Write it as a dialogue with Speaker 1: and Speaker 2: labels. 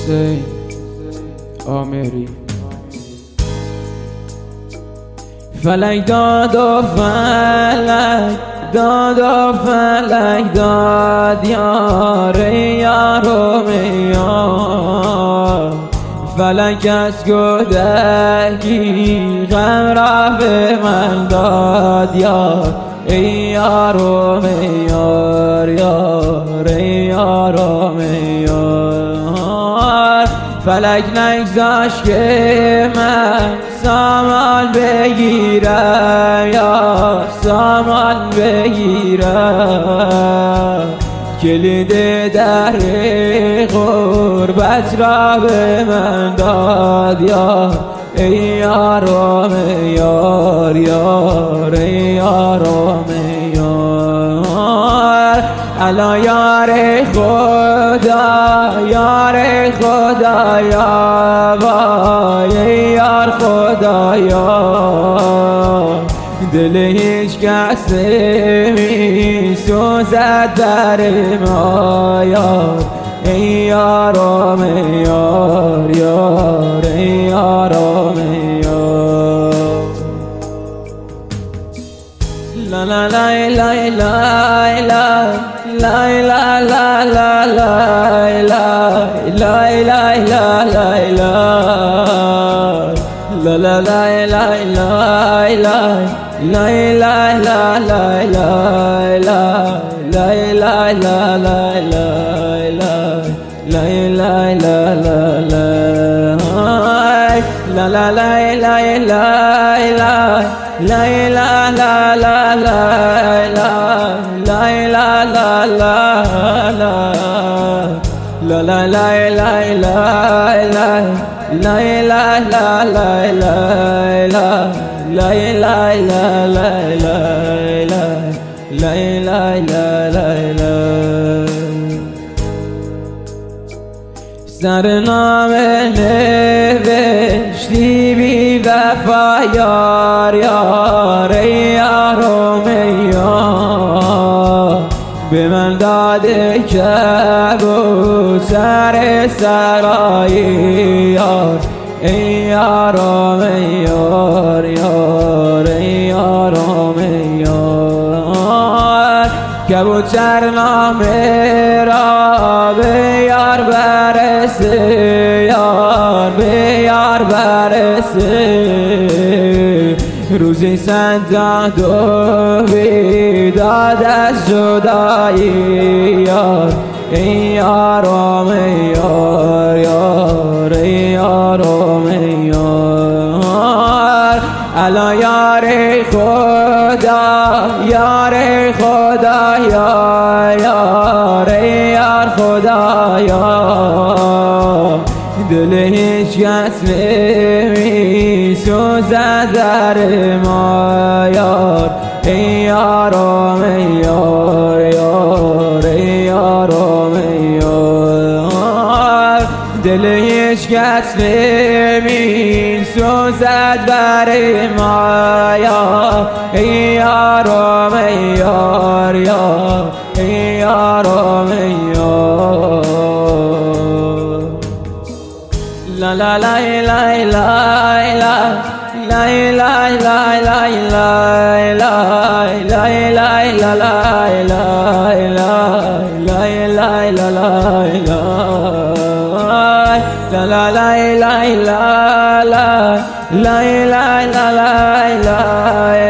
Speaker 1: حسین آمری. فلک داد و فلک داد و فلک داد یار یارم یار. فلک از کودکی غم را به من داد یار ای یارم یار یار ای یارم یار. فلک نگذاشت که من سامان بگیرم یا سامان بگیرم. کلید در غربت را به من داد یار ای یارم یار یار ای یارم یار. الا یار خدا یار خدا یا وای یار خدا یا. دل هیچ کس می سوزد در ما یار ای یارم یار یار ای یارم یار. لا لا لا لا لا لا لا لا لا لا لا لا لا لا لا لا لا لا لا سرنامه نوشتی بی وفا یار یار ای یارم یار. به من داده کبوتر سرایی یار ای یارم یار یار ای یارم یار. کبوتر نامه را به یار برسه یار به یار برسه. روزی صد و بیداد از جدایی یار ای یارم یار یار ای یارم یار. الا یار خدا یار خدا یا یار یار خدا یا. دل هیچ کس نمی سوزد در ما یار ای یارم یار یار ای یارم یار. دل هیچ کس نمی سوزد بر ما یار ای یارم یار یار ای یارم یار. لا لا لا لا لا لا لا لا لا لا لا لا لا لا لا